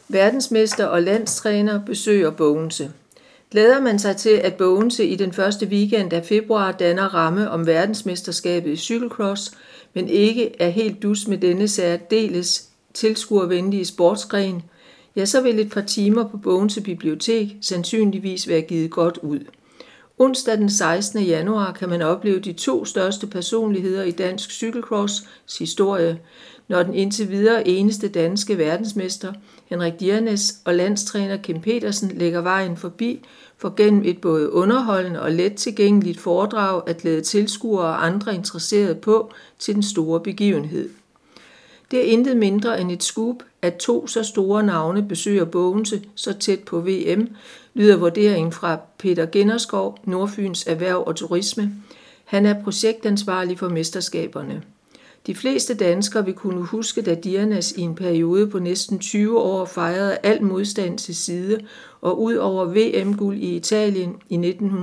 Verdensmester og landstræner besøger Bogense. Glæder man sig til, at Bogense i den første weekend af februar danner ramme om verdensmesterskabet i cykelcross, men ikke er helt dus med denne særdeles tilskuervenlige sportsgren, ja, så vil et par timer på Bogense Bibliotek sandsynligvis være givet godt ud. Onsdag den 16. januar kan man opleve de 2 største personligheder i dansk cykelcross historie, når den indtil videre eneste danske verdensmester, Henrik Dyrnes, og landstræner Kim Petersen lægger vejen forbi for gennem et både underholdende og let tilgængeligt foredrag at glæde tilskuere og andre interesserede på til den store begivenhed. Det er intet mindre end et scoop, at 2 så store navne besøger Bogense så tæt på VM, lyder vurderingen fra Peter Gennerskov, Nordfyns Erhverv og Turisme. Han er projektansvarlig for mesterskaberne. De fleste danskere vil kunne huske, da Dyrnes i en periode på næsten 20 år fejrede al modstand til side, og ud over VM-guld i Italien i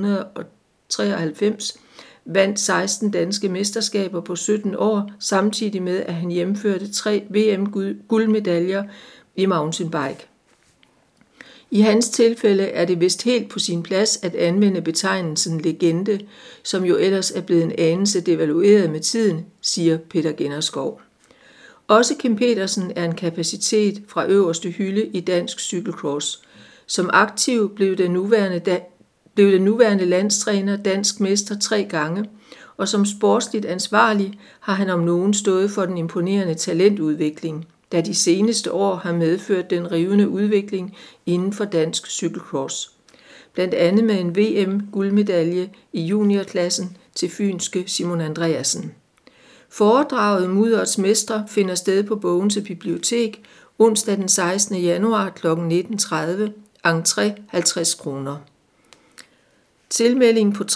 1993 vandt 16 danske mesterskaber på 17 år, samtidig med at han hjemførte 3 VM-guldmedaljer i mountainbike. I hans tilfælde er det vist helt på sin plads at anvende betegnelsen legende, som jo ellers er blevet en anelse devalueret med tiden, siger Peter Gennerskov. Også Kim Petersen er en kapacitet fra øverste hylde i dansk cykelcross. Som aktiv blev den nuværende landstræner dansk mester 3 gange, og som sportsligt ansvarlig har han om nogen stået for den imponerende talentudvikling, da de seneste år har medført den rivende udvikling inden for dansk cykelcross. Blandt andet med en VM-guldmedalje i juniorklassen til fynske Simon Andreasen. Foredraget Mudderets Mestre finder sted på Bogense Bibliotek onsdag den 16. januar kl. 19.30, entré 50 kroner. Tilmelding på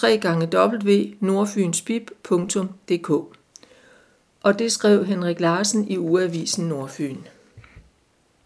www.nordfynsbib.dk. Og det skrev Henrik Larsen i Ugeavisen Nordfyn.